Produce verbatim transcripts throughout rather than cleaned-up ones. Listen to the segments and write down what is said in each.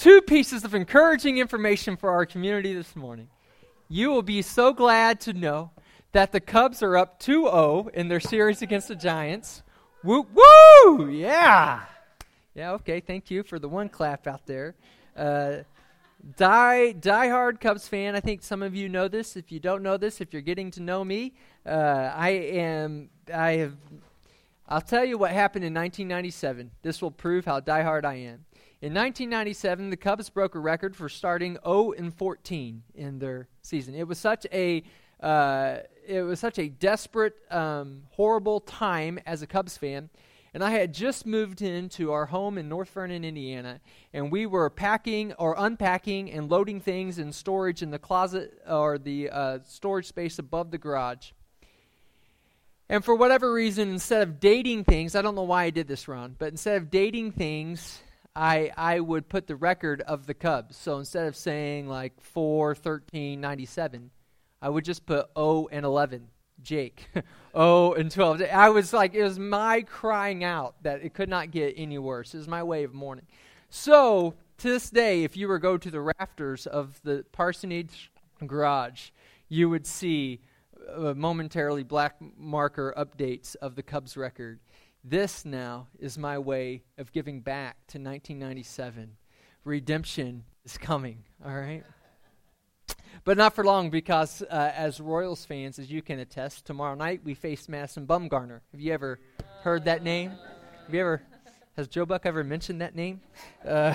two pieces of encouraging information for our community this morning. You will be so glad to know that the Cubs are up two oh in their series against the Giants. Woo, woo! Yeah! Yeah, okay, thank you for the one clap out there. Uh, die, die-hard Cubs fan, I think some of you know this. If you don't know this, if you're getting to know me, uh, I am, I have, I'll tell you what happened in nineteen ninety-seven. This will prove how die-hard I am. In nineteen ninety-seven, the Cubs broke a record for starting oh and fourteen in their season. It was such a uh, it was such a desperate, um, horrible time as a Cubs fan, and I had just moved into our home in North Vernon, Indiana, and we were packing or unpacking and loading things in storage in the closet or the uh, storage space above the garage. And for whatever reason, instead of dating things, I don't know why I did this, Ron, but instead of dating things, I I would put the record of the Cubs. So instead of saying like four, thirteen, ninety-seven, I would just put oh and eleven, Jake. oh and twelve. I was like, it was my crying out that it could not get any worse. It was my way of mourning. So to this day, if you were to go to the rafters of the parsonage garage, you would see uh, momentarily black marker updates of the Cubs record. This now is my way of giving back to nineteen ninety-seven. Redemption is coming, all right? But not for long, because uh, as Royals fans, as you can attest, tomorrow night we face Madison Bumgarner. Have you ever heard that name? Have you ever, has Joe Buck ever mentioned that name? Uh,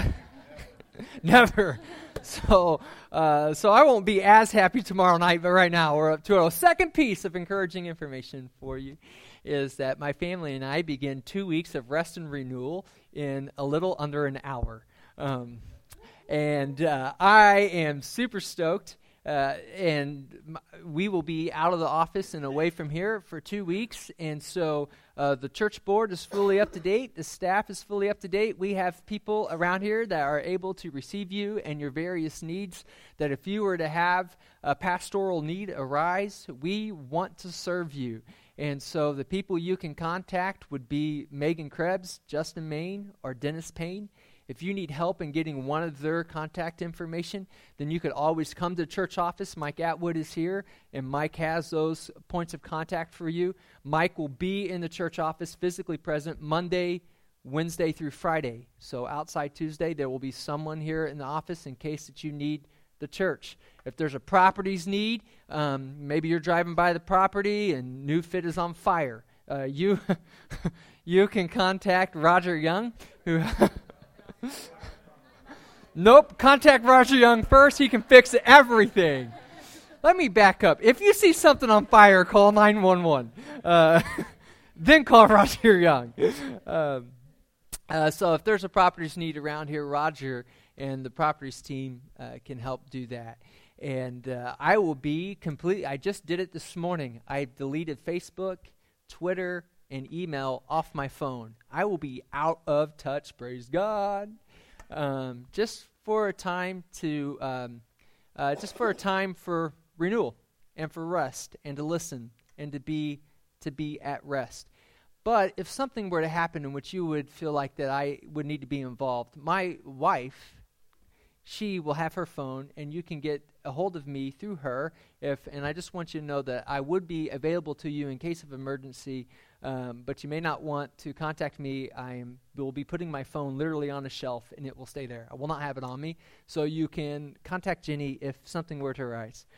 never. So uh, so I won't be as happy tomorrow night, but right now we're up to a second piece of encouraging information for you. Is that my family and I begin two weeks of rest and renewal in a little under an hour. Um, and uh, I am super stoked. Uh, and m- we will be out of the office and away from here for two weeks. And so uh, the church board is fully up to date. The staff is fully up to date. We have people around here that are able to receive you and your various needs, that if you were to have a pastoral need arise, we want to serve you. And so the people you can contact would be Megan Krebs, Justin Main, or Dennis Payne. If you need help in getting one of their contact information, then you could always come to the church office. Mike Atwood is here, and Mike has those points of contact for you. Mike will be in the church office, physically present, Monday, Wednesday through Friday. So outside Tuesday, there will be someone here in the office in case that you need the church. If there's a properties need, um, maybe you're driving by the property and New Fit is on fire. Uh, you you can contact Roger Young, who... Nope, contact Roger Young first. He can fix everything. Let me back up. If you see something on fire, call nine one one. Uh, then call Roger Young. Um, uh, so if there's a properties need around here, Roger and the properties team uh, can help do that. And uh, I will be complete. I just did it this morning. I deleted Facebook, Twitter, and email off my phone. I will be out of touch, praise God, um, just for a time to, um, uh, just for a time for renewal and for rest and to listen and to be to be at rest. But if something were to happen in which you would feel like that I would need to be involved, my wife, she will have her phone, and you can get a hold of me through her. If and I just want you to know that I would be available to you in case of emergency. Um, but you may not want to contact me. I am, will be putting my phone literally on a shelf, and it will stay there. I will not have it on me. So you can contact Jenny if something were to arise.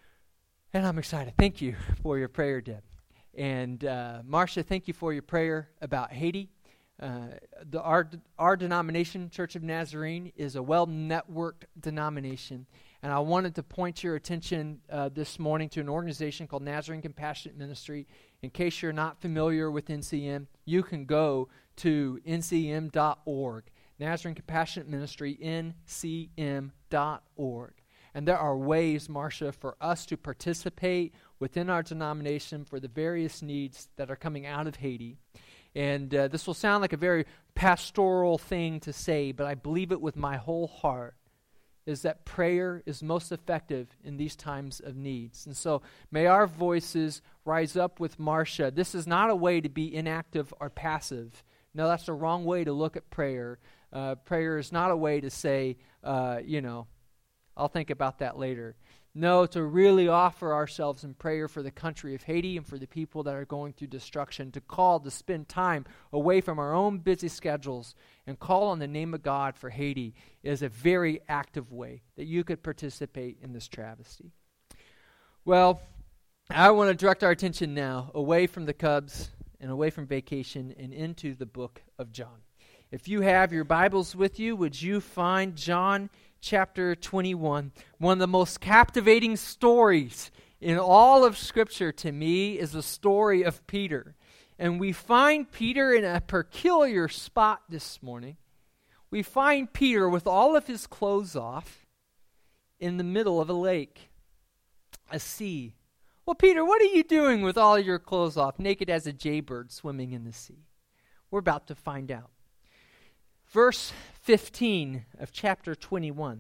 And I'm excited. Thank you for your prayer, Deb. And uh, Marcia, thank you for your prayer about Haiti. Uh, the our, our denomination, Church of Nazarene, is a well-networked denomination. And I wanted to point your attention uh, this morning to an organization called Nazarene Compassionate Ministry. In case you're not familiar with N C M, you can go to N C M dot org. Nazarene Compassionate Ministry, N C M dot org. And there are ways, Marcia, for us to participate within our denomination for the various needs that are coming out of Haiti. And uh, this will sound like a very pastoral thing to say, but I believe it with my whole heart, is that prayer is most effective in these times of needs. And so may our voices rise up with Marcia. This is not a way to be inactive or passive. No, that's the wrong way to look at prayer. Uh, prayer is not a way to say, uh, you know, I'll think about that later. No, to really offer ourselves in prayer for the country of Haiti and for the people that are going through destruction, to call, to spend time away from our own busy schedules and call on the name of God for Haiti is a very active way that you could participate in this travesty. Well, I want to direct our attention now away from the Cubs and away from vacation and into the book of John. If you have your Bibles with you, would you find John chapter twenty-one? One of the most captivating stories in all of Scripture to me is the story of Peter. And we find Peter in a peculiar spot this morning. We find Peter with all of his clothes off in the middle of a lake, a sea. Well, Peter, what are you doing with all your clothes off, naked as a jaybird swimming in the sea? We're about to find out. Verse fifteen of chapter twenty-one.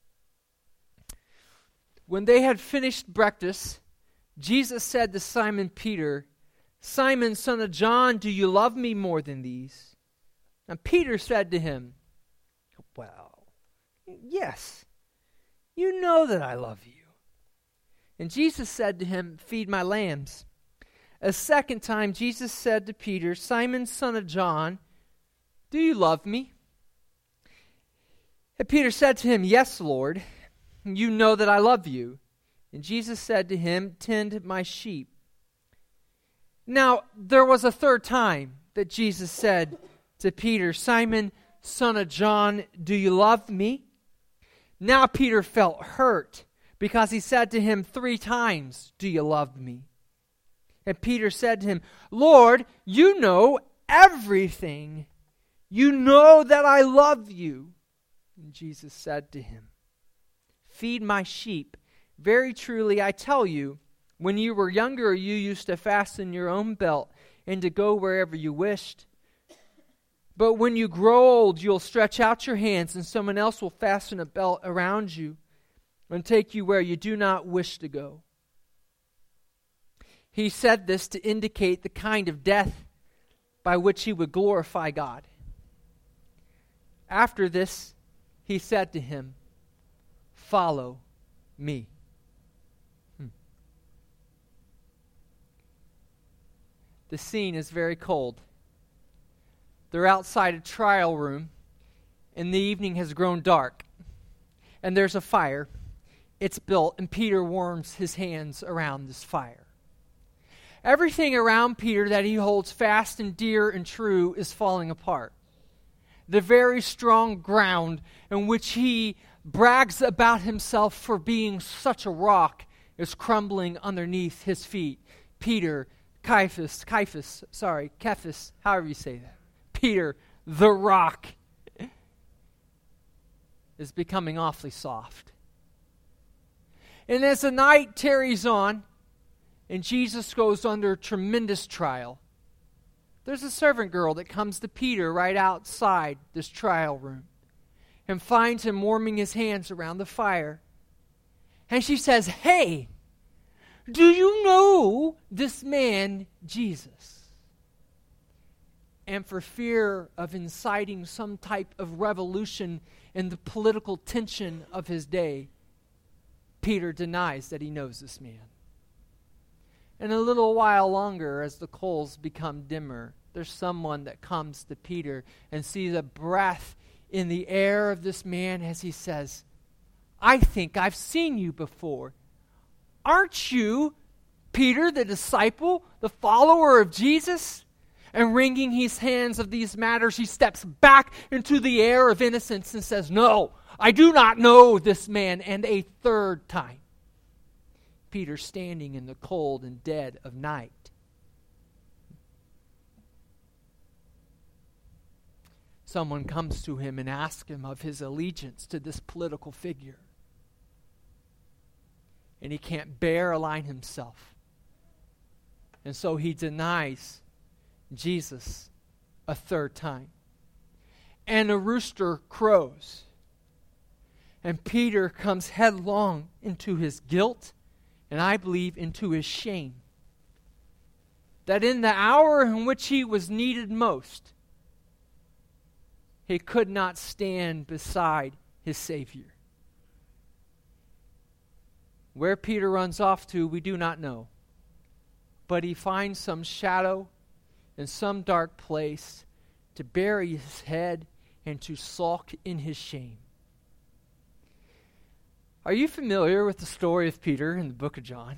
When they had finished breakfast, Jesus said to Simon Peter, "Simon, son of John, do you love me more than these?" And Peter said to him, "Well, yes, you know that I love you." And Jesus said to him, "Feed my lambs." A second time Jesus said to Peter, "Simon, son of John, do you love me?" And Peter said to him, "Yes, Lord, you know that I love you." And Jesus said to him, "Tend my sheep." Now, there was a third time that Jesus said to Peter, "Simon, son of John, do you love me?" Now Peter felt hurt because he said to him three times, "Do you love me?" And Peter said to him, "Lord, you know everything. You know that I love you." And Jesus said to him, "Feed my sheep. Very truly I tell you, when you were younger, you used to fasten your own belt and to go wherever you wished. But when you grow old, you'll stretch out your hands and someone else will fasten a belt around you and take you where you do not wish to go." He said this to indicate the kind of death by which he would glorify God. After this, he said to him, "Follow me." Hmm. The scene is very cold. They're outside a trial room, and the evening has grown dark. And there's a fire. It's built, and Peter warms his hands around this fire. Everything around Peter that he holds fast and dear and true is falling apart. The very strong ground in which he brags about himself for being such a rock is crumbling underneath his feet. Peter, Caiaphas, Caiaphas, sorry, Cephas, however you say that. Peter, the rock, is becoming awfully soft. And as the night tarries on, and Jesus goes under tremendous trial, there's a servant girl that comes to Peter right outside this trial room and finds him warming his hands around the fire. And she says, "Hey, do you know this man, Jesus?" And for fear of inciting some type of revolution in the political tension of his day, Peter denies that he knows this man. And a little while longer, as the coals become dimmer, there's someone that comes to Peter and sees a breath in the air of this man as he says, "I think I've seen you before. Aren't you Peter, the disciple, the follower of Jesus?" And wringing his hands of these matters, he steps back into the air of innocence and says, "No, I do not know this man." And a third time, Peter standing in the cold and dead of night. Someone comes to him and asks him of his allegiance to this political figure. And he can't bear align himself. And so he denies Jesus a third time. And a rooster crows. And Peter comes headlong into his guilt, and I believe into his shame. That in the hour in which he was needed most, he could not stand beside his Savior. Where Peter runs off to, we do not know. But he finds some shadow in some dark place to bury his head and to sulk in his shame. Are you familiar with the story of Peter in the book of John?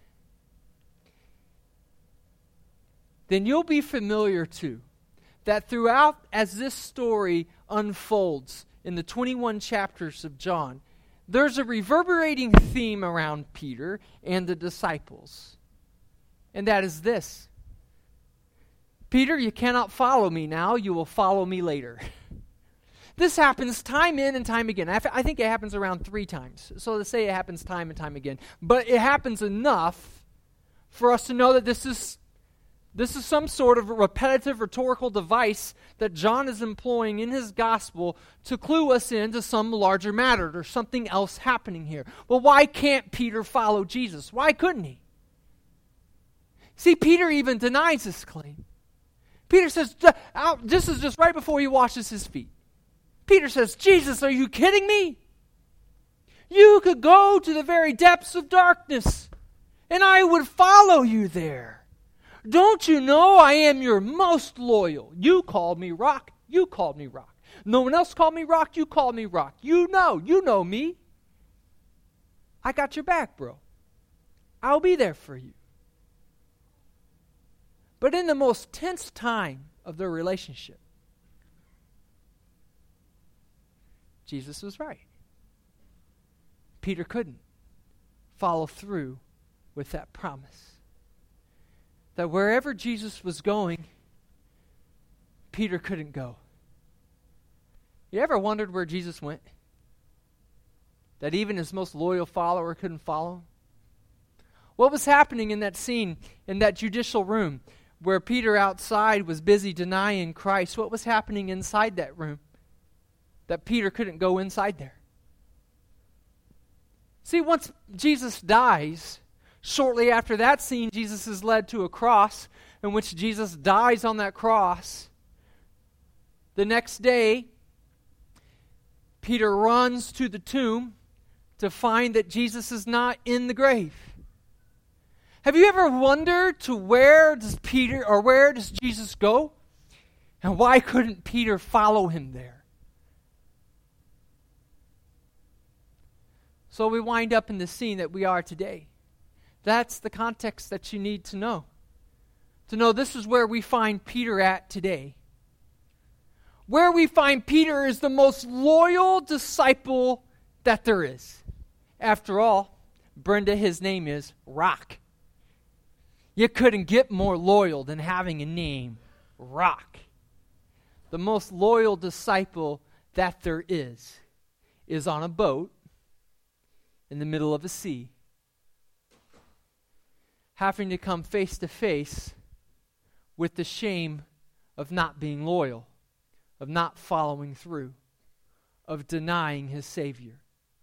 Then you'll be familiar too, that throughout, as this story unfolds in the twenty-one chapters of John, there's a reverberating theme around Peter and the disciples. And that is this: Peter, you cannot follow me now, you will follow me later. This happens time in and time again. I, f- I think it happens around three times. So let's say it happens time and time again. But it happens enough for us to know that this is this is some sort of repetitive rhetorical device that John is employing in his gospel to clue us into some larger matter. There's something else happening here. Well, why can't Peter follow Jesus? Why couldn't he? See, Peter even denies this claim. Peter says, this is just right before he washes his feet. Peter says, Jesus, are you kidding me? You could go to the very depths of darkness, and I would follow you there. Don't you know I am your most loyal? You called me rock. You called me rock. No one else called me rock. You called me rock. You know. You know me. I got your back, bro. I'll be there for you. But in the most tense time of their relationship, Jesus was right. Peter couldn't follow through with that promise. That wherever Jesus was going, Peter couldn't go. You ever wondered where Jesus went? That even his most loyal follower couldn't follow him? What was happening in that scene, in that judicial room, where Peter outside was busy denying Christ? What was happening inside that room that Peter couldn't go inside there? See, once Jesus dies, shortly after that scene, Jesus is led to a cross in which Jesus dies on that cross. The next day, Peter runs to the tomb to find that Jesus is not in the grave. Have you ever wondered to where does Peter or where does Jesus go? And why couldn't Peter follow him there? So we wind up in the scene that we are today. That's the context that you need to know. To know this is where we find Peter at today. Where we find Peter is the most loyal disciple that there is. After all, Brenda, his name is Rock. You couldn't get more loyal than having a name, Rock. The most loyal disciple that there is is on a boat in the middle of a sea, having to come face to face with the shame of not being loyal, of not following through, of denying his Savior.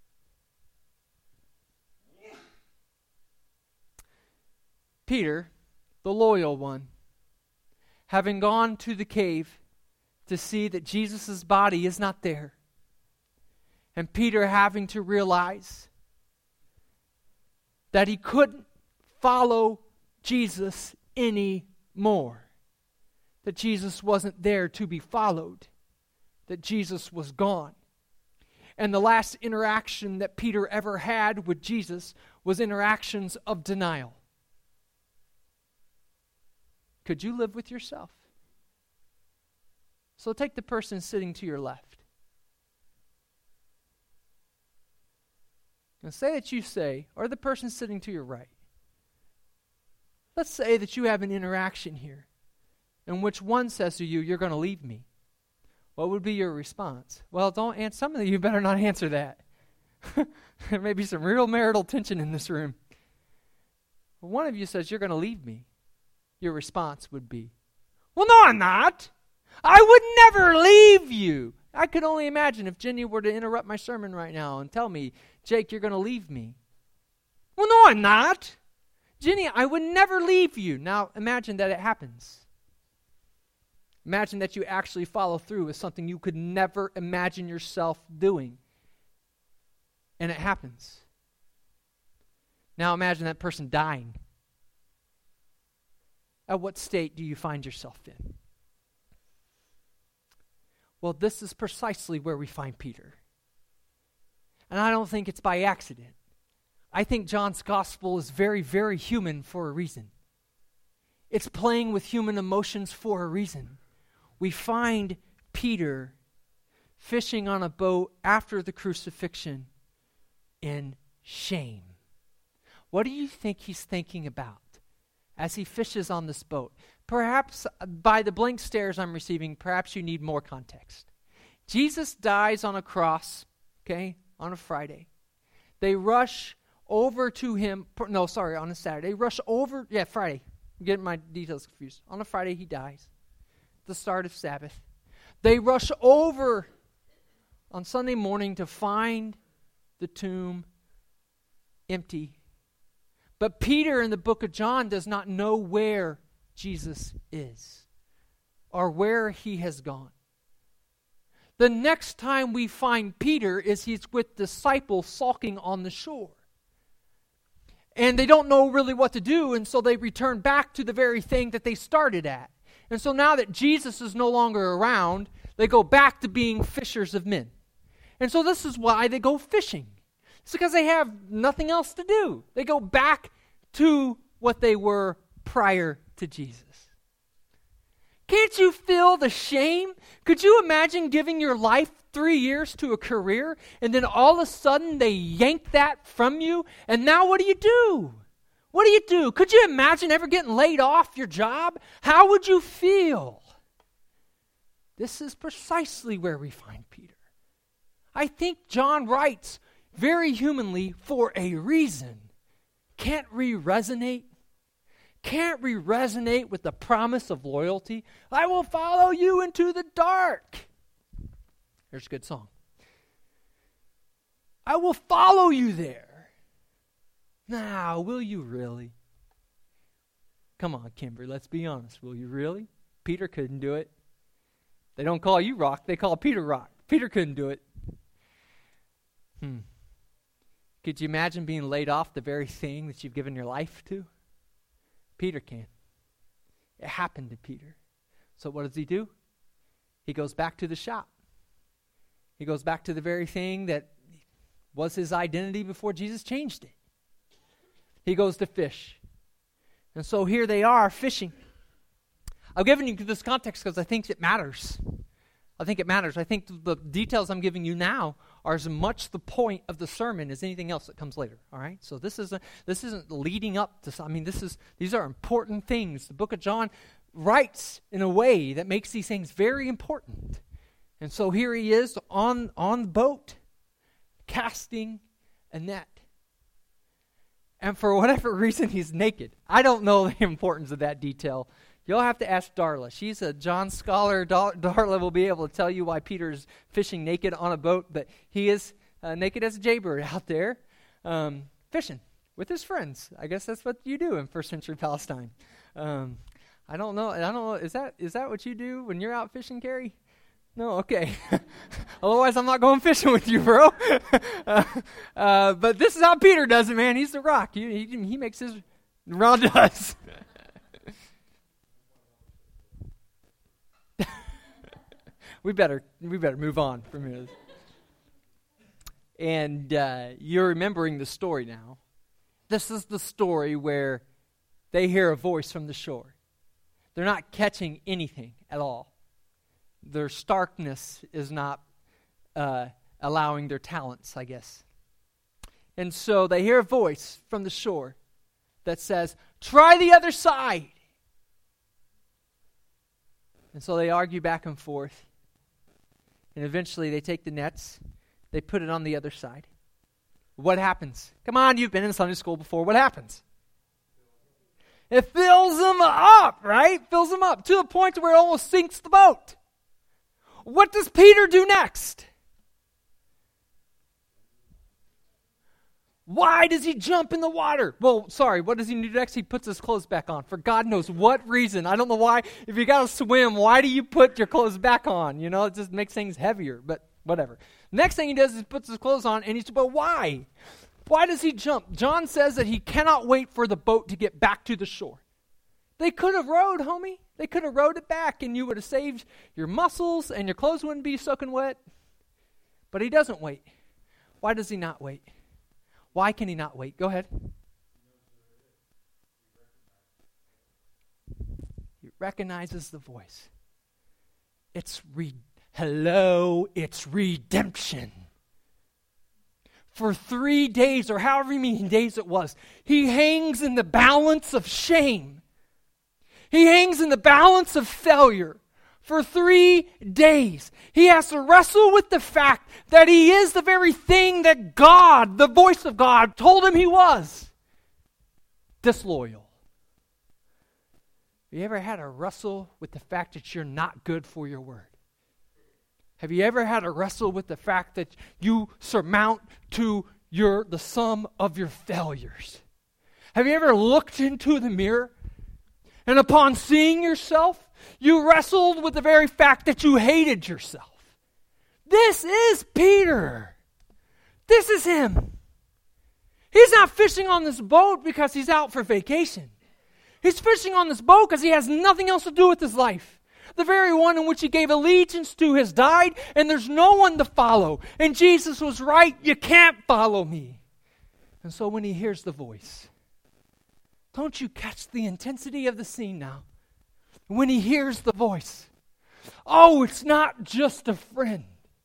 Peter, the loyal one, having gone to the cave to see that Jesus' body is not there, and Peter having to realize that he couldn't follow Jesus anymore, that Jesus wasn't there to be followed, that Jesus was gone. And the last interaction that Peter ever had with Jesus was interactions of denial. Could you live with yourself? So take the person sitting to your left. And say that you say, or the person sitting to your right. Let's say that you have an interaction here in which one says to you, you're going to leave me. What would be your response? Well, don't answer. Some of you better not answer that. There may be some real marital tension in this room. But one of you says, you're going to leave me. Your response would be, well, no, I'm not. I would never leave you. I could only imagine if Jenny were to interrupt my sermon right now and tell me, Jake, you're going to leave me. Well, no, I'm not. Jenny, I would never leave you. Now, imagine that it happens. Imagine that you actually follow through with something you could never imagine yourself doing. And it happens. Now imagine that person dying. At what state do you find yourself in? Well, this is precisely where we find Peter. And I don't think it's by accident. I think John's gospel is very, very human for a reason. It's playing with human emotions for a reason. We find Peter fishing on a boat after the crucifixion in shame. What do you think he's thinking about as he fishes on this boat? Perhaps by the blank stares I'm receiving, perhaps you need more context. Jesus dies on a cross, okay, on a Friday. They rush over to him, no, sorry, on a Saturday. They rush over, yeah, Friday. I'm getting my details confused. On a Friday, he dies. The start of Sabbath. They rush over on Sunday morning to find the tomb empty. But Peter in the book of John does not know where Jesus is or where he has gone. The next time we find Peter is he's with disciples sulking on the shore. And they don't know really what to do, and so they return back to the very thing that they started at. And so now that Jesus is no longer around, they go back to being fishers of men. And so this is why they go fishing. It's because they have nothing else to do. They go back to what they were prior to Jesus. Can't you feel the shame? Could you imagine giving your life three years to a career and then all of a sudden they yank that from you? And now what do you do? What do you do? Could you imagine ever getting laid off your job? How would you feel? This is precisely where we find Peter. I think John writes very humanly for a reason. Can't we resonate? Can't we resonate with the promise of loyalty? I will follow you into the dark. There's a good song. I will follow you there. Now, will you really? Come on, Kimber, let's be honest. Will you really? Peter couldn't do it. They don't call you Rock, they call Peter Rock. Peter couldn't do it. Hmm. Could you imagine being laid off the very thing that you've given your life to? Peter can. It happened to Peter. So what does he do? He goes back to the shop. He goes back to the very thing that was his identity before Jesus changed it. He goes to fish. And so here they are fishing. I've given you this context because I think it matters. I think it matters. I think the details I'm giving you now are as much the point of the sermon as anything else that comes later. All right. So this isn't this isn't leading up to. I mean, this is these are important things. The book of John writes in a way that makes these things very important. And so here he is on on the boat, casting a net. And for whatever reason, he's naked. I don't know the importance of that detail. You'll have to ask Darla. She's a John scholar. Dar- Darla will be able to tell you why Peter's fishing naked on a boat, but he is uh, naked as a jaybird out there um, fishing with his friends. I guess that's what you do in first century Palestine. Um, I don't know. I don't know. Is that is that what you do when you're out fishing, Carrie? No, okay. Otherwise, I'm not going fishing with you, bro. uh, uh, but this is how Peter does it, man. He's the rock. He he, he makes his. Ron does. We better we better move on from here. And uh, you're remembering the story now. This is the story where they hear a voice from the shore. They're not catching anything at all. Their starkness is not uh, allowing their talents, I guess. And so they hear a voice from the shore that says, "Try the other side." And so they argue back and forth. And eventually they take the nets, they put it on the other side. What happens? Come on, you've been in Sunday school before. What happens? It fills them up, right? Fills them up to the point where it almost sinks the boat. What does Peter do next? Why does he jump in the water? Well, sorry, what does he do next? He puts his clothes back on. For God knows what reason. I don't know why. If you got to swim, why do you put your clothes back on? You know, it just makes things heavier, but whatever. Next thing he does is puts his clothes on, and he's, but why? Why does he jump? John says that he cannot wait for the boat to get back to the shore. They could have rowed, homie. They could have rowed it back, and you would have saved your muscles, and your clothes wouldn't be soaking wet. But he doesn't wait. Why does he not wait? Why can he not wait? Go ahead. He recognizes the voice. It's re- hello, it's redemption. For three days, or however many days it was, he hangs in the balance of shame. He hangs in the balance of failure. For three days, he has to wrestle with the fact that he is the very thing that God, the voice of God, told him he was. Disloyal. Have you ever had to wrestle with the fact that you're not good for your word? Have you ever had to wrestle with the fact that you surmount to your the sum of your failures? Have you ever looked into the mirror and upon seeing yourself, you wrestled with the very fact that you hated yourself? This is Peter. This is him. He's not fishing on this boat because he's out for vacation. He's fishing on this boat because he has nothing else to do with his life. The very one in which he gave allegiance to has died, and there's no one to follow. And Jesus was right, you can't follow me. And so when he hears the voice, don't you catch the intensity of the scene now? When he hears the voice, oh, it's not just a friend.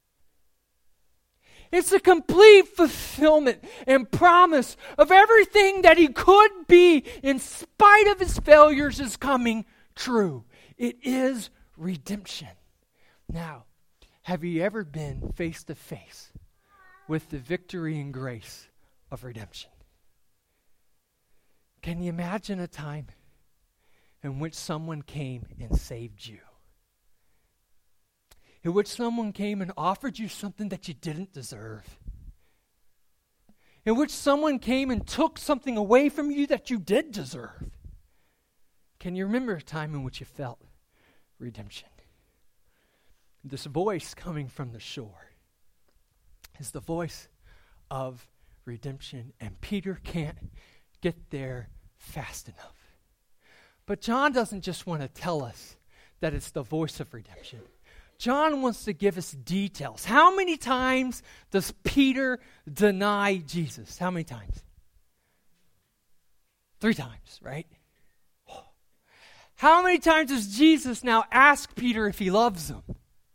It's a complete fulfillment and promise of everything that he could be in spite of his failures is coming true. It is redemption. Now, have you ever been face to face with the victory and grace of redemption? Can you imagine a time in which someone came and saved you? In which someone came and offered you something that you didn't deserve? In which someone came and took something away from you that you did deserve? Can you remember a time in which you felt redemption? This voice coming from the shore is the voice of redemption, and Peter can't get there fast enough. But John doesn't just want to tell us that it's the voice of redemption. John wants to give us details. How many times does Peter deny Jesus? How many times? Three times, right? How many times does Jesus now ask Peter if he loves him?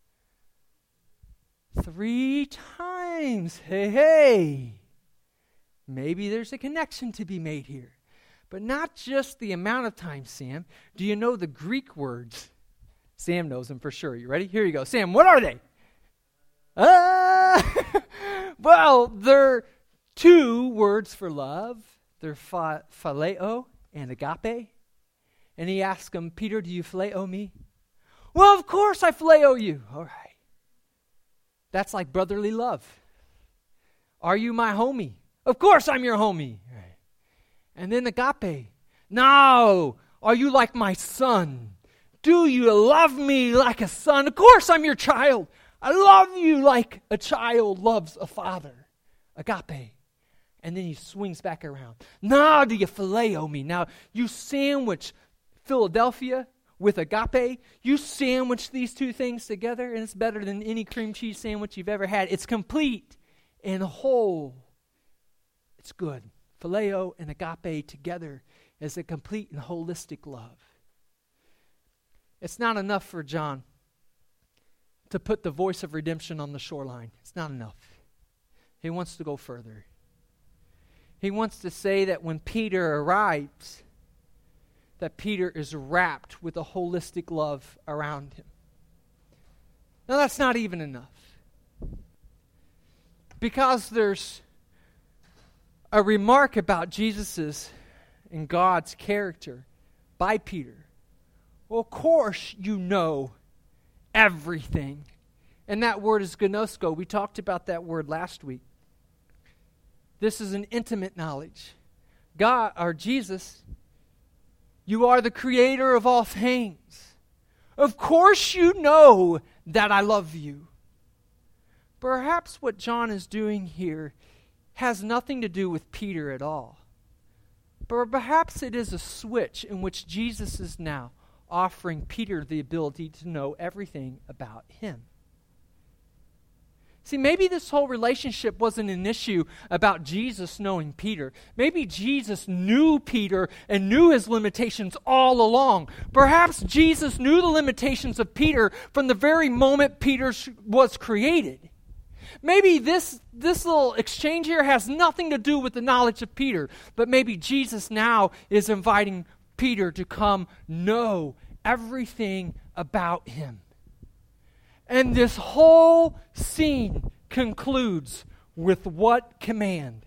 Three times. Hey, hey. Maybe there's a connection to be made here. But not just the amount of time, Sam. Do you know the Greek words? Sam knows them for sure. You ready? Here you go. Sam, what are they? Uh, well, they're two words for love. They're pha- phileo and agape. And he asks him, Peter, do you phileo me? Well, of course I phileo you. All right. That's like brotherly love. Are you my homie? Of course I'm your homie. Right. And then agape. No. Are you like my son? Do you love me like a son? Of course I'm your child. I love you like a child loves a father. Agape. And then he swings back around. Now do you phileo me? Now you sandwich Philadelphia with agape. You sandwich these two things together, and it's better than any cream cheese sandwich you've ever had. It's complete and whole. It's good. Phileo and agape together is a complete and holistic love. It's not enough for John to put the voice of redemption on the shoreline. It's not enough. He wants to go further. He wants to say that when Peter arrives, that Peter is wrapped with a holistic love around him. Now that's not even enough. Because there's a remark about Jesus's and God's character by Peter. Well, of course you know everything. And that word is gnosko. We talked about that word last week. This is an intimate knowledge. God, or Jesus, you are the creator of all things. Of course you know that I love you. Perhaps what John is doing here has nothing to do with Peter at all. But perhaps it is a switch in which Jesus is now offering Peter the ability to know everything about him. See, maybe this whole relationship wasn't an issue about Jesus knowing Peter. Maybe Jesus knew Peter and knew his limitations all along. Perhaps Jesus knew the limitations of Peter from the very moment Peter was created. Maybe this, this little exchange here has nothing to do with the knowledge of Peter, but maybe Jesus now is inviting Peter to come know everything about him. And this whole scene concludes with what command?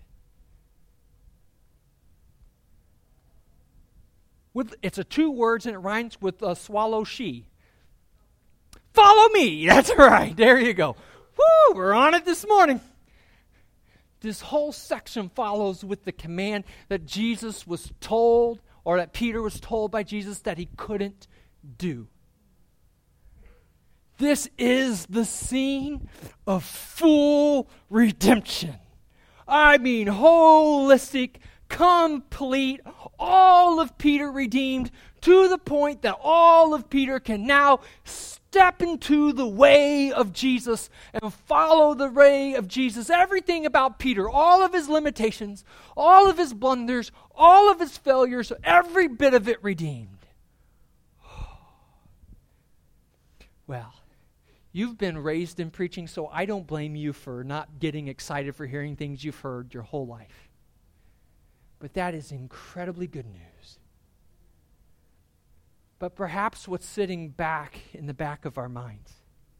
With, it's a two words and it rhymes with uh, swallow she. Follow me. That's right. There you go. Woo, we're on it this morning. This whole section follows with the command that Jesus was told, or that Peter was told by Jesus that he couldn't do. This is the scene of full redemption. I mean, holistic, complete, all of Peter redeemed to the point that all of Peter can now step into the way of Jesus and follow the way of Jesus. Everything about Peter, all of his limitations, all of his blunders, all of his failures, every bit of it redeemed. Well, you've been raised in preaching, so I don't blame you for not getting excited for hearing things you've heard your whole life. But that is incredibly good news. But perhaps what's sitting back in the back of our minds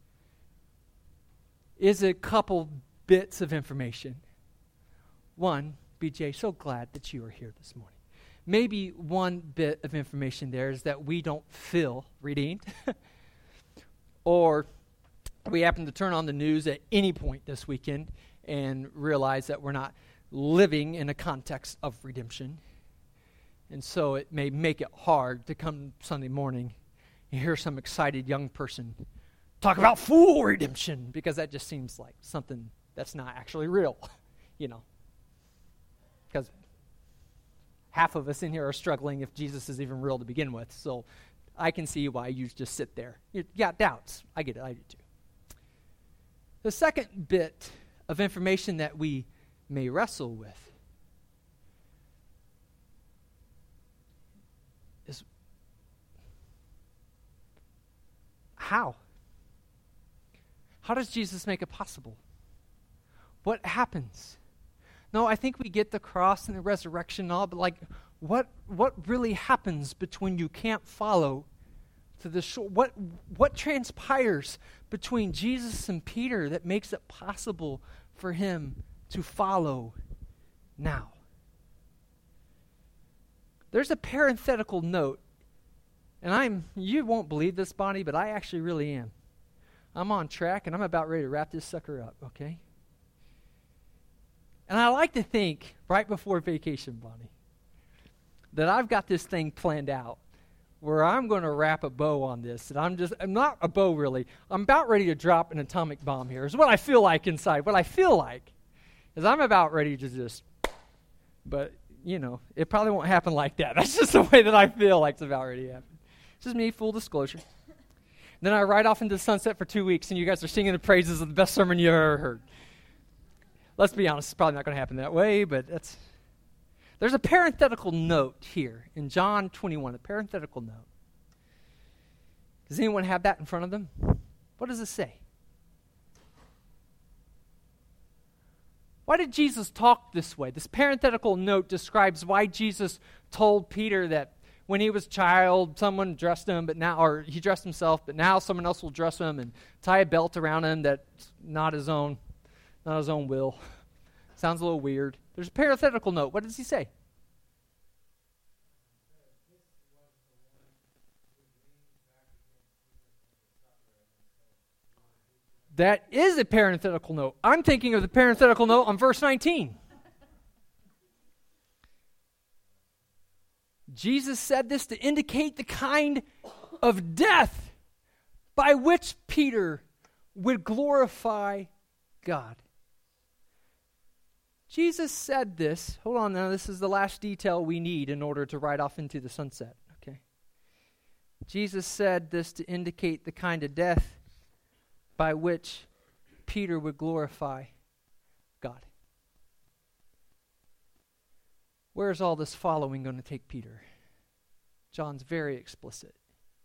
is a couple bits of information. One, B J, so glad that you are here this morning. Maybe one bit of information there is that we don't feel redeemed. Or we happen to turn on the news at any point this weekend and realize that we're not living in a context of redemption. And so it may make it hard to come Sunday morning and hear some excited young person talk about full redemption, because that just seems like something that's not actually real, you know. Because half of us in here are struggling if Jesus is even real to begin with. So I can see why you just sit there. You got doubts. I get it. I do too. The second bit of information that we may wrestle with is how? How does Jesus make it possible? What happens? No, I think we get the cross and the resurrection and all, but like, what what really happens between you can't follow to the shore? What what transpires between Jesus and Peter that makes it possible for him to follow now? There's a parenthetical note, and I'm you won't believe this, Bonnie, but I actually really am. I'm on track, and I'm about ready to wrap this sucker up, okay? And I like to think, right before vacation, Bonnie, that I've got this thing planned out where I'm going to wrap a bow on this. And I'm just, I'm not a bow really. I'm about ready to drop an atomic bomb here. Is what I feel like inside. What I feel like is I'm about ready to just, but, you know, it probably won't happen like that. That's just the way that I feel like it's about ready to happen. It's just me, full disclosure. And then I ride off into the sunset for two weeks, and you guys are singing the praises of the best sermon you ever heard. Let's be honest, it's probably not going to happen that way, but that's... There's a parenthetical note here in John twenty-one, a parenthetical note. Does anyone have that in front of them? What does it say? Why did Jesus talk this way? This parenthetical note describes why Jesus told Peter that when he was a child, someone dressed him, but now, or he dressed himself, but now someone else will dress him and tie a belt around him that's not his own, not his own will. Sounds a little weird. There's a parenthetical note. What does he say? That is a parenthetical note. I'm thinking of the parenthetical note on verse nineteen. Jesus said this to indicate the kind of death by which Peter would glorify God. Jesus said this. Hold on now. This is the last detail we need in order to ride off into the sunset. Okay. Jesus said this to indicate the kind of death by which Peter would glorify God. Where is all this following going to take Peter? John's very explicit.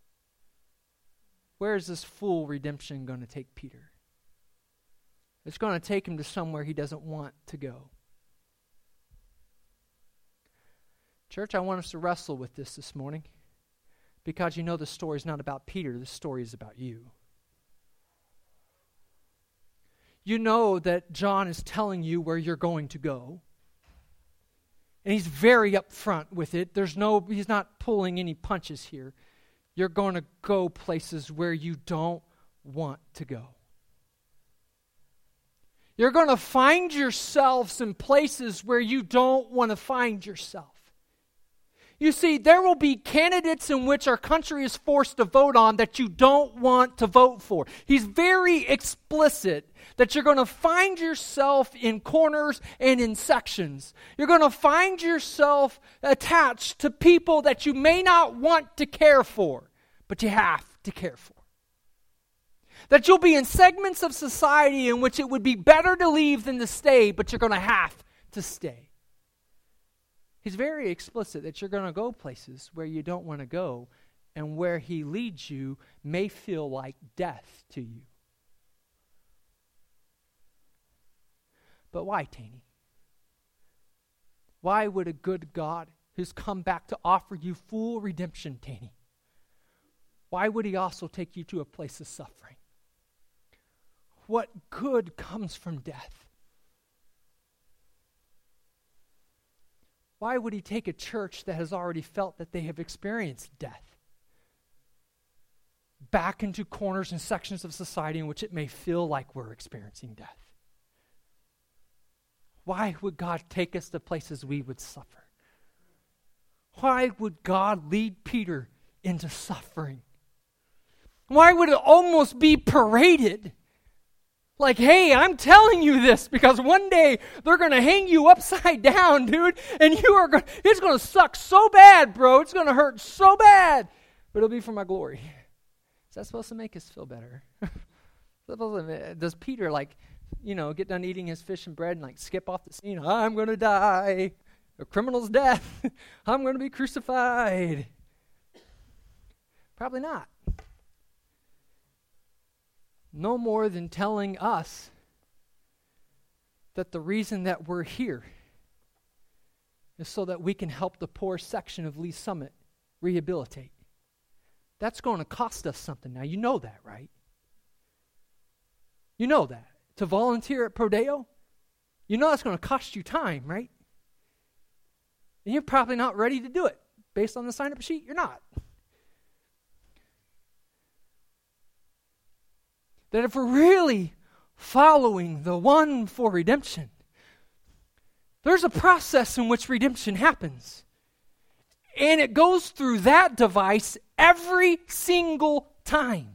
Where is this full redemption going to take Peter? It's going to take him to somewhere he doesn't want to go. Church, I want us to wrestle with this this morning because you know the story is not about Peter. The story is about you. You know that John is telling you where you're going to go. And he's very upfront with it. There's no, he's not pulling any punches here. You're going to go places where you don't want to go. You're going to find yourselves in places where you don't want to find yourself. You see, there will be candidates in which our country is forced to vote on that you don't want to vote for. He's very explicit that you're going to find yourself in corners and in sections. You're going to find yourself attached to people that you may not want to care for, but you have to care for. That you'll be in segments of society in which it would be better to leave than to stay, but you're going to have to stay. He's very explicit that you're going to go places where you don't want to go, and where he leads you may feel like death to you. But why, Taney? Why would a good God who's come back to offer you full redemption, Taney, why would he also take you to a place of suffering? What good comes from death? Why would he take a church that has already felt that they have experienced death back into corners and sections of society in which it may feel like we're experiencing death? Why would God take us to places we would suffer? Why would God lead Peter into suffering? Why would it almost be paraded? Like, hey, I'm telling you this because one day they're going to hang you upside down, dude, and you are going it's going to suck so bad, bro. It's going to hurt so bad, but it'll be for my glory. Is that supposed to make us feel better? Does Peter, like, you know, get done eating his fish and bread and, like, skip off the scene? I'm going to die. A criminal's death. I'm going to be crucified. Probably not. No more than telling us that the reason that we're here is so that we can help the poor section of Lee Summit rehabilitate. That's going to cost us something. Now, you know that, right? You know that. To volunteer at Prodeo, you know that's going to cost you time, right? And you're probably not ready to do it. Based on the sign-up sheet, you're not. That if we're really following the one for redemption, there's a process in which redemption happens. And it goes through that device every single time.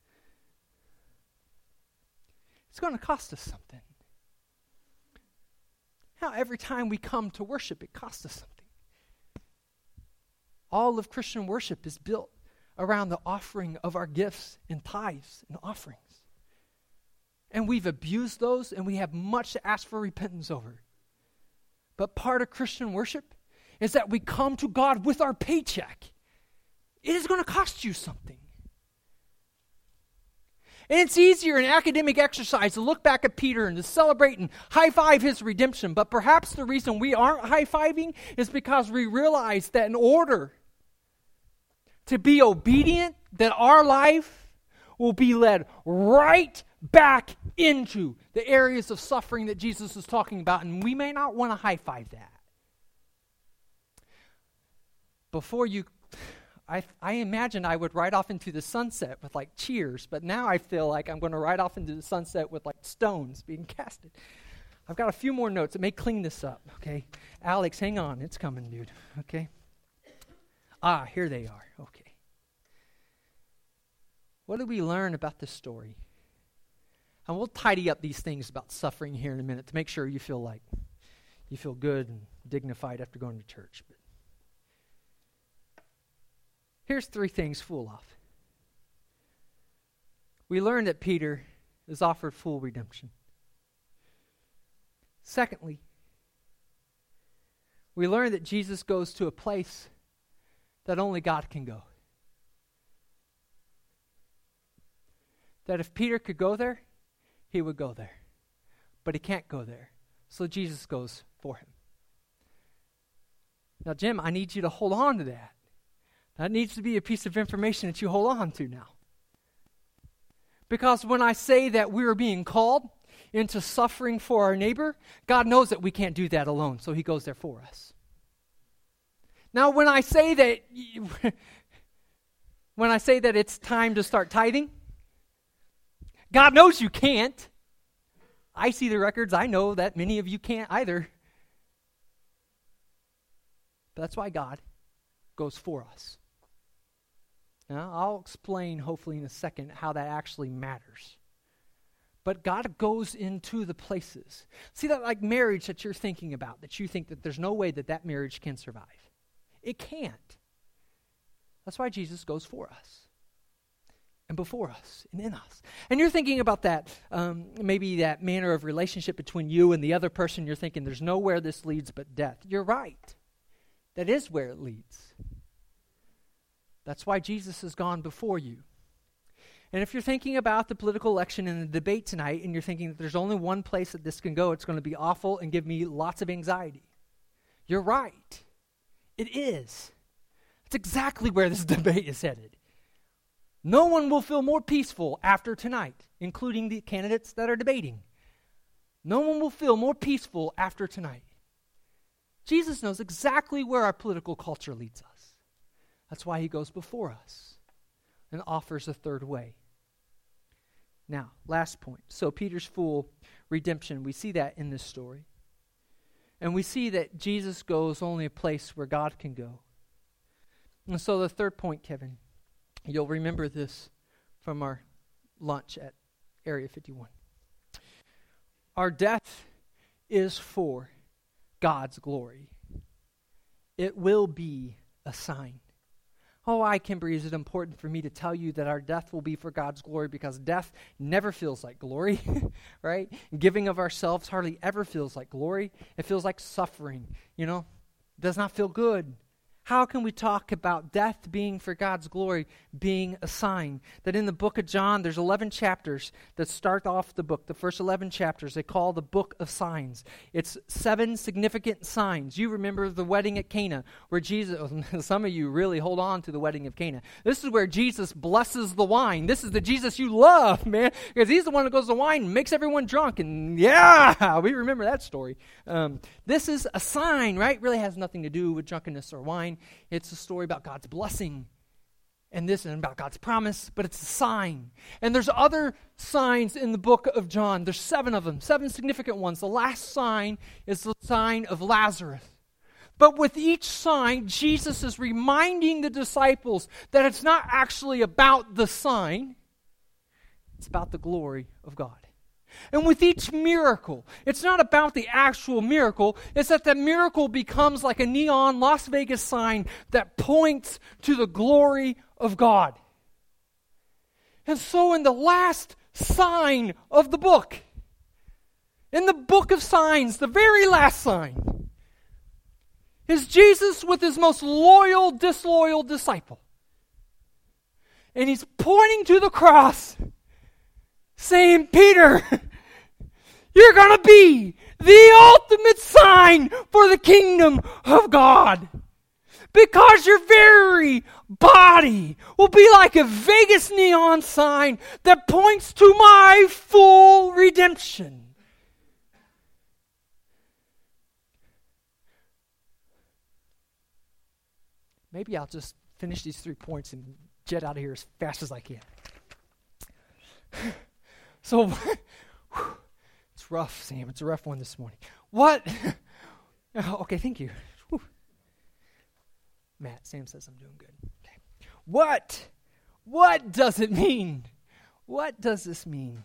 It's going to cost us something. Now, every time we come to worship, it costs us something. All of Christian worship is built around the offering of our gifts and tithes and offerings. And we've abused those, and we have much to ask for repentance over. But part of Christian worship is that we come to God with our paycheck. It is going to cost you something. And it's easier in academic exercise to look back at Peter and to celebrate and high-five his redemption. But perhaps the reason we aren't high-fiving is because we realize that in order to be obedient, that our life will be led right back into the areas of suffering that Jesus is talking about, and we may not want to high-five that. Before you, I, I imagined I would ride off into the sunset with like cheers, but now I feel like I'm going to ride off into the sunset with like stones being casted. I've got a few more notes. It may clean this up, okay? Alex, hang on. It's coming, dude, okay? Ah, here they are. Okay. What did we learn about this story? And we'll tidy up these things about suffering here in a minute to make sure you feel like you feel good and dignified after going to church. But here's three things full of. We learned that Peter is offered full redemption. Secondly, we learned that Jesus goes to a place that only God can go. That if Peter could go there, he would go there. But he can't go there. So Jesus goes for him. Now, Jim, I need you to hold on to that. That needs to be a piece of information that you hold on to now. Because when I say that we are being called into suffering for our neighbor, God knows that we can't do that alone, so he goes there for us. Now, when I say that, when I say that it's time to start tithing, God knows you can't. I see the records. I know that many of you can't either. But that's why God goes for us. Now, I'll explain hopefully in a second how that actually matters. But God goes into the places. See that like marriage that you're thinking about, that you think that there's no way that that marriage can survive. It can't. That's why Jesus goes for us. And before us, and in us. And you're thinking about that, um, maybe that manner of relationship between you and the other person. You're thinking, there's nowhere this leads but death. You're right. That is where it leads. That's why Jesus has gone before you. And if you're thinking about the political election and the debate tonight, and you're thinking that there's only one place that this can go, it's going to be awful and give me lots of anxiety. You're right. It is. That's exactly where this debate is headed. No one will feel more peaceful after tonight, including the candidates that are debating. No one will feel more peaceful after tonight. Jesus knows exactly where our political culture leads us. That's why he goes before us and offers a third way. Now, last point. So Peter's full redemption, we see that in this story. And we see that Jesus goes only a place where God can go. And so the third point, Kevin, you'll remember this from our lunch at Area fifty-one. Our death is for God's glory. It will be a sign. Oh, why, Kimberly, is it important for me to tell you that our death will be for God's glory? Because death never feels like glory, right? Giving of ourselves hardly ever feels like glory. It feels like suffering, you know? It does not feel good. How can we talk about death being for God's glory being a sign? That in the book of John, there's eleven chapters that start off the book. The first eleven chapters they call the book of signs. It's seven significant signs. You remember the wedding at Cana where Jesus, some of you really hold on to the wedding of Cana. This is where Jesus blesses the wine. This is the Jesus you love, man, because he's the one that goes to wine and makes everyone drunk. And yeah, we remember that story. Um, this is a sign, right? It really has nothing to do with drunkenness or wine. It's a story about God's blessing and this and about God's promise, but it's a sign. And there's other signs in the book of John. There's seven of them, seven significant ones. The last sign is the sign of Lazarus. But with each sign, Jesus is reminding the disciples that it's not actually about the sign, it's about the glory of God. And with each miracle, it's not about the actual miracle, it's that the miracle becomes like a neon Las Vegas sign that points to the glory of God. And so in the last sign of the book, in the book of signs, the very last sign, is Jesus with his most loyal, disloyal disciple. And he's pointing to the cross, saying, Peter, you're going to be the ultimate sign for the kingdom of God. Because your very body will be like a Vegas neon sign that points to my full redemption. Maybe I'll just finish these three points and jet out of here as fast as I can. So, it's rough, Sam. It's a rough one this morning. What? Okay, thank you. Whew. Matt, Sam says I'm doing good. Okay. What? What does it mean? What does this mean?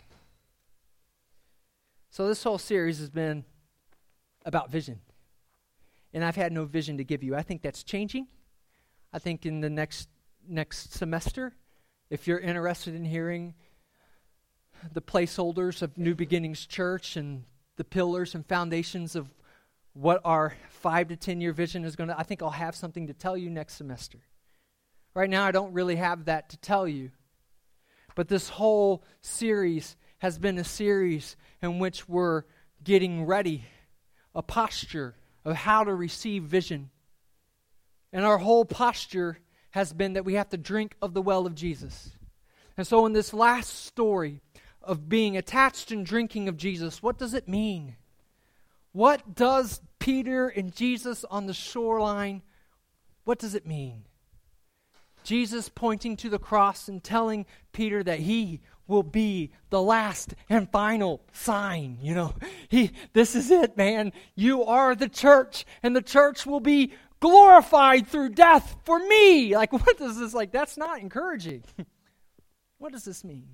So this whole series has been about vision. And I've had no vision to give you. I think that's changing. I think in the next next semester, if you're interested in hearing the placeholders of New Beginnings Church and the pillars and foundations of what our five to ten year vision is going to, I think I'll have something to tell you next semester. Right now, I don't really have that to tell you. But this whole series has been a series in which we're getting ready, a posture of how to receive vision. And our whole posture has been that we have to drink of the well of Jesus. And so in this last story of being attached and drinking of Jesus, what does it mean? What does Peter and Jesus on the shoreline, what does it mean? Jesus pointing to the cross and telling Peter that he will be the last and final sign. You know, he, this is it, man. You are the church, and the church will be glorified through death for me. Like, what does this, like, that's not encouraging. What does this mean?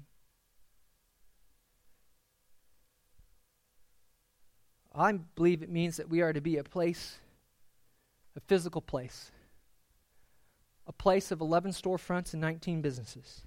I believe it means that we are to be a place, a physical place, a place of eleven storefronts and nineteen businesses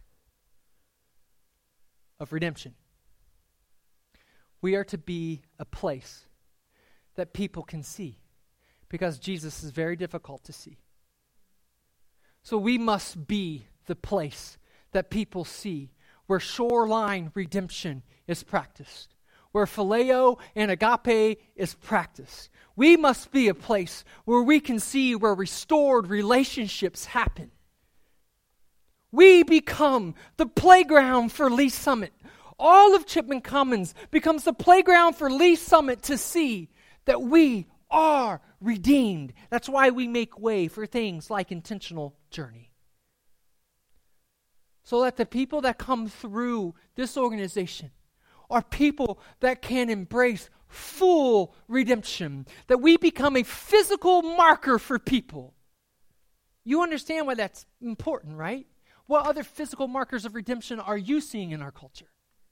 of redemption. We are to be a place that people can see, because Jesus is very difficult to see. So we must be the place that people see, where shoreline redemption is practiced, where phileo and agape is practiced. We must be a place where we can see where restored relationships happen. We become the playground for Lee Summit. All of Chipman Commons becomes the playground for Lee Summit to see that we are redeemed. That's why we make way for things like intentional journey. So that the people that come through this organization are people that can embrace full redemption, that we become a physical marker for people. You understand why that's important, right? What other physical markers of redemption are you seeing in our culture?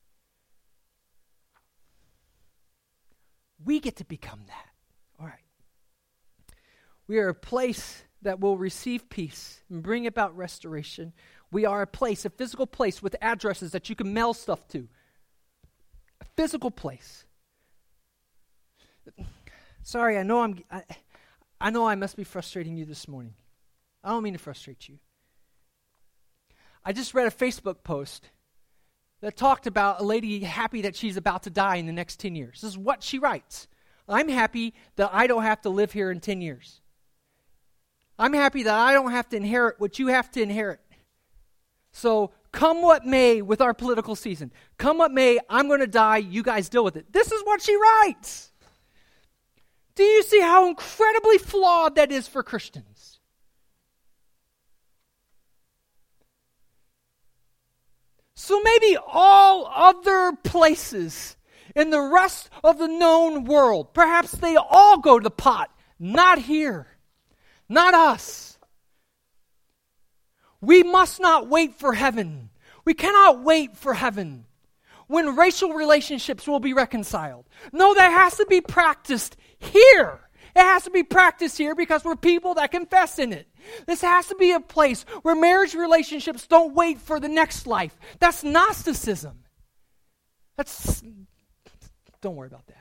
We get to become that. All right. We are a place that will receive peace and bring about restoration. We are a place, a physical place with addresses that you can mail stuff to. A physical place. Sorry, I know I'm I, I know I must be frustrating you this morning. I don't mean to frustrate you. I just read a Facebook post that talked about a lady happy that she's about to die in the next ten years. This is what she writes. I'm happy that I don't have to live here in ten years. I'm happy that I don't have to inherit what you have to inherit. So come what may with our political season. Come what may, I'm going to die. You guys deal with it. This is what she writes. Do you see how incredibly flawed that is for Christians? So maybe all other places in the rest of the known world, perhaps they all go to the pot. Not here. Not us. We must not wait for heaven. We cannot wait for heaven when racial relationships will be reconciled. No, that has to be practiced here. It has to be practiced here because we're people that confess in it. This has to be a place where marriage relationships don't wait for the next life. That's Gnosticism. That's, don't worry about that.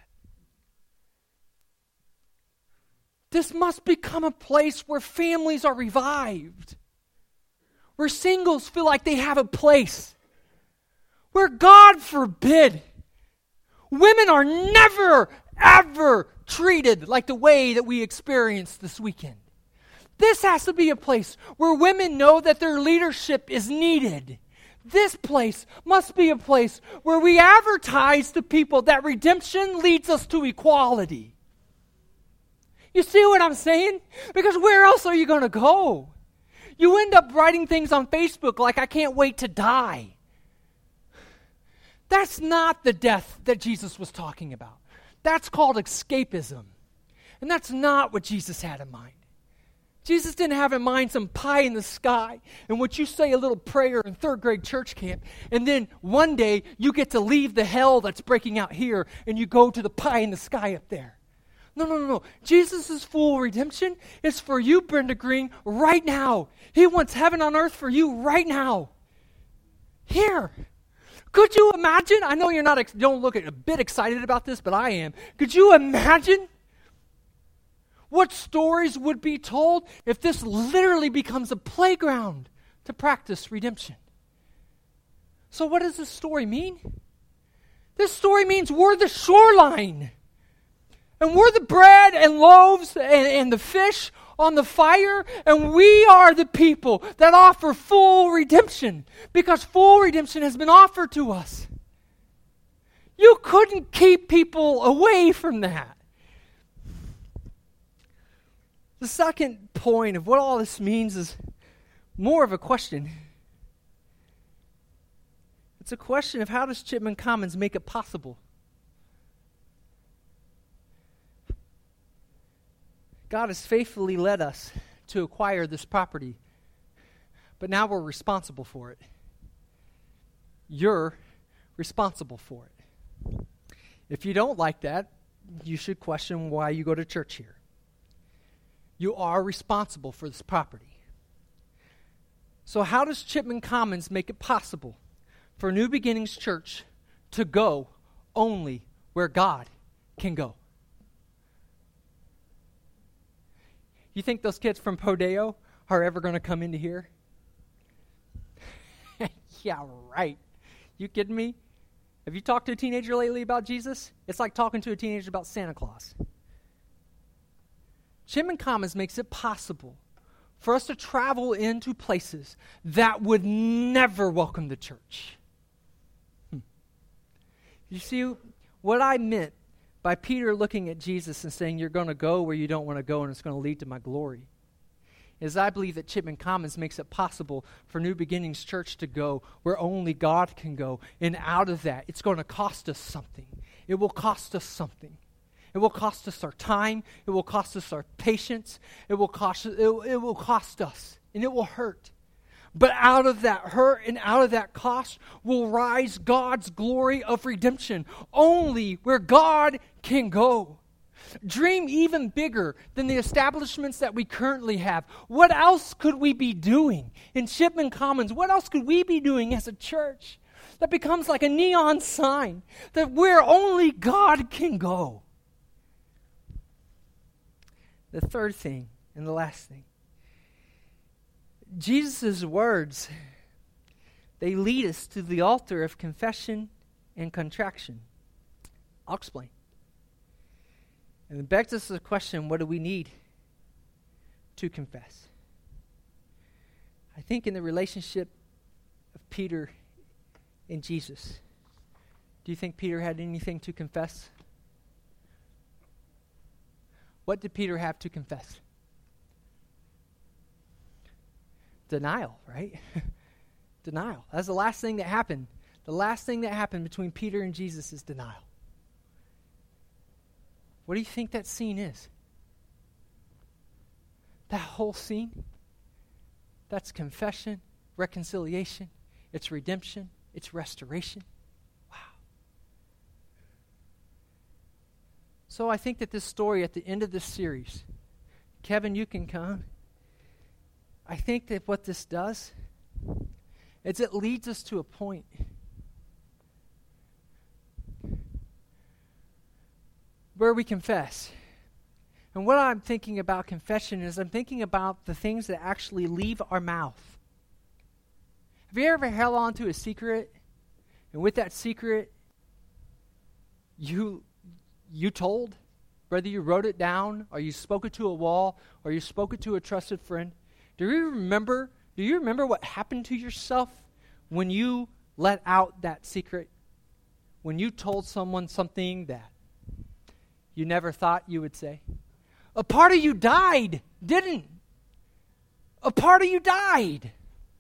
This must become a place where families are revived, where singles feel like they have a place, where, God forbid, women are never, ever treated like the way that we experienced this weekend. This has to be a place where women know that their leadership is needed. This place must be a place where we advertise to people that redemption leads us to equality. You see what I'm saying? Because where else are you going to go? You end up writing things on Facebook like, I can't wait to die. That's not the death that Jesus was talking about. That's called escapism. And that's not what Jesus had in mind. Jesus didn't have in mind some pie in the sky in which you say a little prayer in third grade church camp, and then one day you get to leave the hell that's breaking out here and you go to the pie in the sky up there. No, no, no, no. Jesus' full redemption is for you, Brenda Green, right now. He wants heaven on earth for you right now. Here. Could you imagine? I know you're not, ex- don't look a bit excited about this, but I am. Could you imagine what stories would be told if this literally becomes a playground to practice redemption? So what does this story mean? This story means we're the shoreline. And we're the bread and loaves and, and the fish on the fire, and we are the people that offer full redemption because full redemption has been offered to us. You couldn't keep people away from that. The second point of what all this means is more of a question. It's a question of how does Chipman Commons make it possible? God has faithfully led us to acquire this property, but now we're responsible for it. You're responsible for it. If you don't like that, you should question why you go to church here. You are responsible for this property. So how does Chipman Commons make it possible for New Beginnings Church to go only where God can go? You think those kids from Podeo are ever going to come into here? Yeah, right. You kidding me? Have you talked to a teenager lately about Jesus? It's like talking to a teenager about Santa Claus. Chipman Commons makes it possible for us to travel into places that would never welcome the church. Hmm. You see, what I meant by Peter looking at Jesus and saying, you're going to go where you don't want to go and it's going to lead to my glory, is I believe that Chipman Commons makes it possible for New Beginnings Church to go where only God can go. And out of that, it's going to cost us something. It will cost us something. It will cost us our time. It will cost us our patience. It will cost, it, it will cost us, and it will hurt. But out of that hurt and out of that cost will rise God's glory of redemption, only where God can go. Dream even bigger than the establishments that we currently have. What else could we be doing in Chipman Commons? What else could we be doing as a church that becomes like a neon sign that where only God can go? The third thing and the last thing. Jesus' words, they lead us to the altar of confession and contraction. I'll explain. And it begs us the question, what do we need to confess? I think in the relationship of Peter and Jesus, do you think Peter had anything to confess? What did Peter have to confess? Denial, right? Denial. That's the last thing that happened. The last thing that happened between Peter and Jesus is denial. What do you think that scene is? That whole scene? That's confession, reconciliation, it's redemption, it's restoration. Wow. So I think that this story at the end of this series, Kevin, you can come. I think that what this does is it leads us to a point where we confess. And what I'm thinking about confession is I'm thinking about the things that actually leave our mouth. Have you ever held on to a secret, and with that secret, you you told, whether you wrote it down, or you spoke it to a wall, or you spoke it to a trusted friend? Do you remember, do you remember what happened to yourself when you let out that secret? When you told someone something that you never thought you would say? A part of you died, didn't? A part of you died.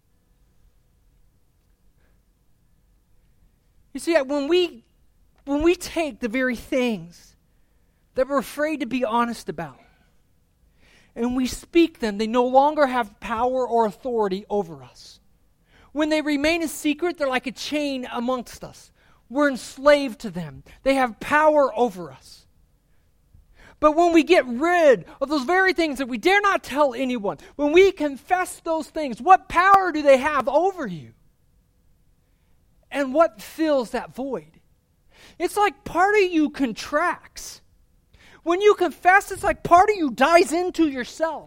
You see, when we when we take the very things that we're afraid to be honest about, and we speak them, they no longer have power or authority over us. When they remain a secret, they're like a chain amongst us. We're enslaved to them. They have power over us. But when we get rid of those very things that we dare not tell anyone, when we confess those things, what power do they have over you? And what fills that void? It's like part of you contracts. When you confess, it's like part of you dies into yourself.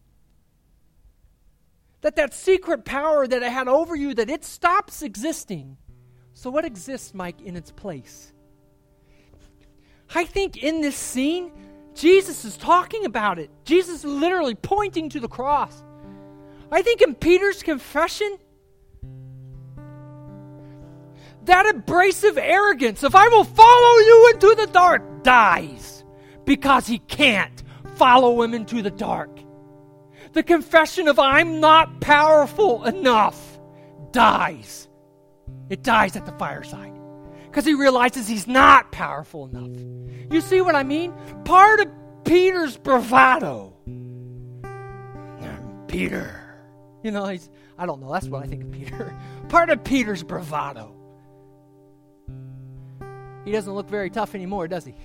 That that secret power that it had over you, that it stops existing. So what exists, Mike, in its place? I think in this scene, Jesus is talking about it. Jesus is literally pointing to the cross. I think in Peter's confession, that abrasive arrogance of I will follow you into the dark dies because he can't follow him into the dark. The confession of I'm not powerful enough dies. It dies at the fireside because he realizes he's not powerful enough. You see what I mean? Part of Peter's bravado. Peter. You know, he's, I don't know, that's what I think of Peter. Part of Peter's bravado. He doesn't look very tough anymore, does he?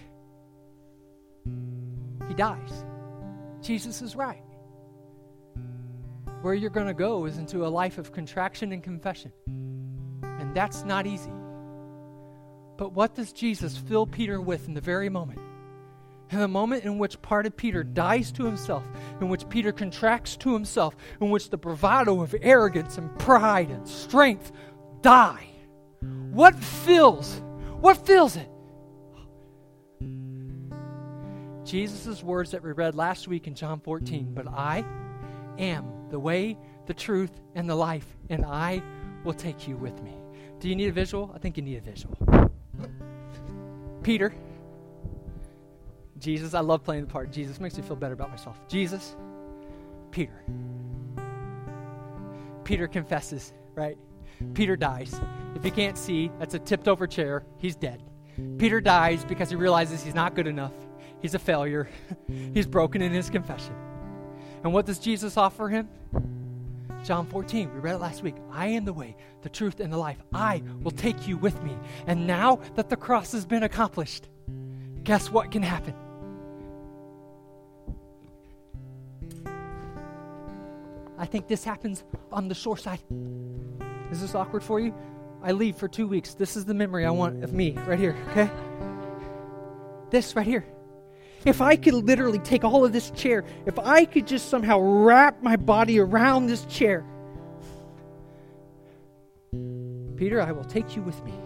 He dies. Jesus is right. Where you're going to go is into a life of contraction and confession. And that's not easy. But what does Jesus fill Peter with in the very moment? In the moment in which part of Peter dies to himself, in which Peter contracts to himself, in which the bravado of arrogance and pride and strength die. What fills? What fills it? Jesus' words that we read last week in John fourteen, but I am the way, the truth, and the life, and I will take you with me. Do you need a visual? I think you need a visual. Peter. Jesus, I love playing the part. Jesus makes me feel better about myself. Jesus, Peter. Peter confesses, right? Peter dies. If you can't see, that's a tipped over chair. He's dead. Peter dies because he realizes he's not good enough. He's a failure. He's broken in his confession. And what does Jesus offer him? John fourteen, we read it last week. I am the way, the truth, and the life. I will take you with me. And now that the cross has been accomplished, guess what can happen? I think this happens on the shore side. Is this awkward for you? I leave for two weeks. This is the memory I want of me right here, okay? This right here. If I could literally take all of this chair, if I could just somehow wrap my body around this chair, Peter, I will take you with me.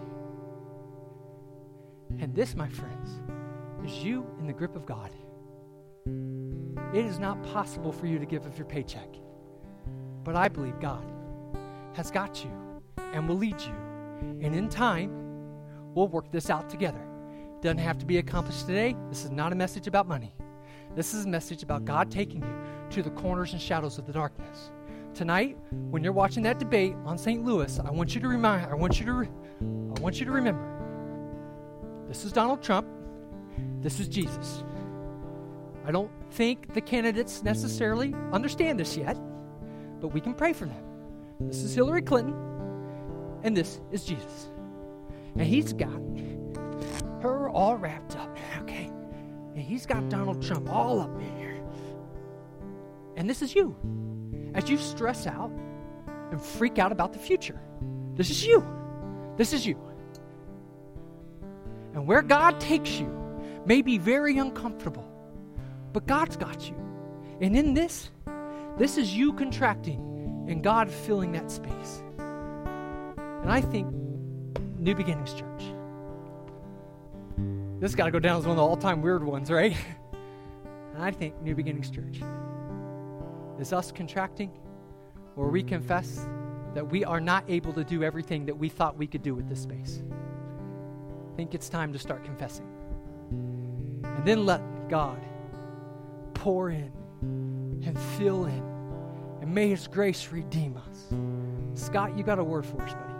And this, my friends, is you in the grip of God. It is not possible for you to give of your paycheck, but I believe God has got you and will lead you. And in time, we'll work this out together. Doesn't have to be accomplished today. This is not a message about money. This is a message about God taking you to the corners and shadows of the darkness. Tonight, when you're watching that debate on Saint Louis, I want you to remind, I want you to, re, I want you to remember, this is Donald Trump. This is Jesus. I don't think the candidates necessarily understand this yet, but we can pray for them. This is Hillary Clinton, and this is Jesus. And he's got her all wrapped up, okay? And he's got Donald Trump all up in here. And this is you. As you stress out and freak out about the future. This is you. This is you. And where God takes you may be very uncomfortable, but God's got you. And in this, this is you contracting and God filling that space. And I think New Beginnings Church. This has got to go down as one of the all-time weird ones, right? And I think New Beginnings Church is us contracting where we confess that we are not able to do everything that we thought we could do with this space. I think it's time to start confessing. And then let God pour in and fill in. And may His grace redeem us. Scott, you got a word for us, buddy.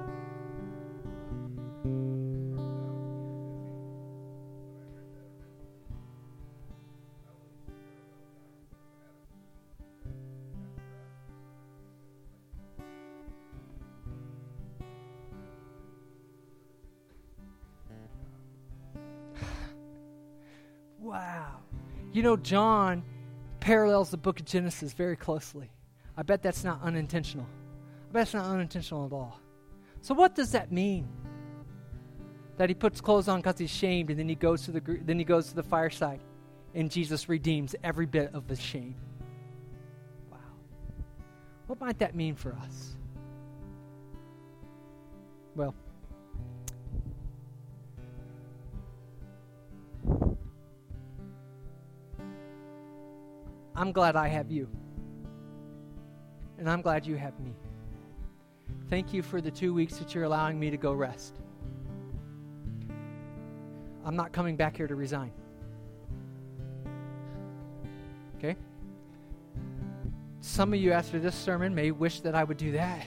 Wow. You know, John parallels the book of Genesis very closely. I bet that's not unintentional. I bet it's not unintentional at all. So what does that mean? That he puts clothes on because he's shamed, and then he goes to the gr- then he goes to the fireside, and Jesus redeems every bit of the shame. Wow. What might that mean for us? Well, I'm glad I have you. And I'm glad you have me. Thank you for the two weeks that you're allowing me to go rest. I'm not coming back here to resign. Okay? Some of you after this sermon may wish that I would do that.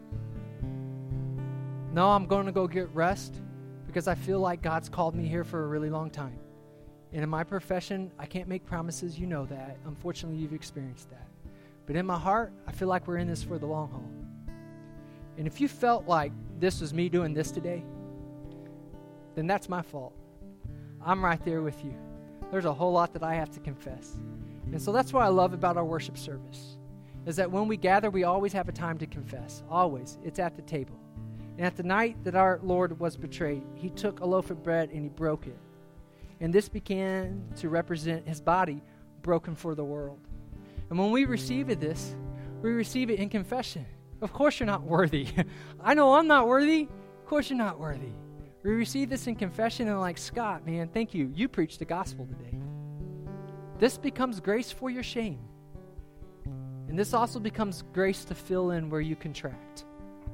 No, I'm going to go get rest because I feel like God's called me here for a really long time. And in my profession, I can't make promises. You know that. Unfortunately, you've experienced that. But in my heart, I feel like we're in this for the long haul. And if you felt like this was me doing this today, then that's my fault. I'm right there with you. There's a whole lot that I have to confess. And so that's what I love about our worship service, is that when we gather, we always have a time to confess. Always. It's at the table. And at the night that our Lord was betrayed, he took a loaf of bread and he broke it. And this began to represent his body broken for the world. And when we receive this, we receive it in confession. Of course you're not worthy. I know I'm not worthy. Of course you're not worthy. We receive this in confession and like, Scott, man, thank you. You preached the gospel today. This becomes grace for your shame. And this also becomes grace to fill in where you contract.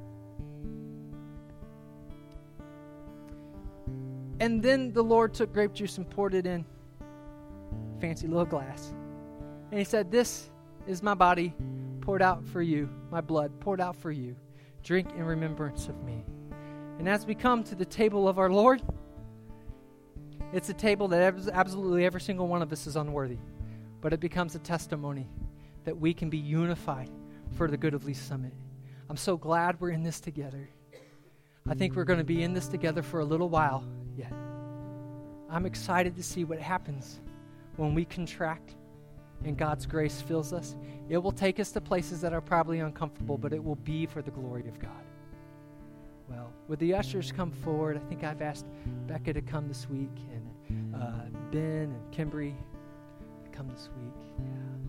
And then the Lord took grape juice and poured it in a fancy little glass. And he said, this is my body poured out for you, my blood poured out for you. Drink in remembrance of me. And as we come to the table of our Lord, it's a table that absolutely every single one of us is unworthy. But it becomes a testimony that we can be unified for the good of Lee's Summit. I'm so glad we're in this together. I think we're going to be in this together for a little while yet. I'm excited to see what happens when we contract and God's grace fills us. It will take us to places that are probably uncomfortable, but it will be for the glory of God. Well, would the ushers come forward? I think I've asked Becca to come this week, and uh, Ben and Kimbry to come this week. Yeah.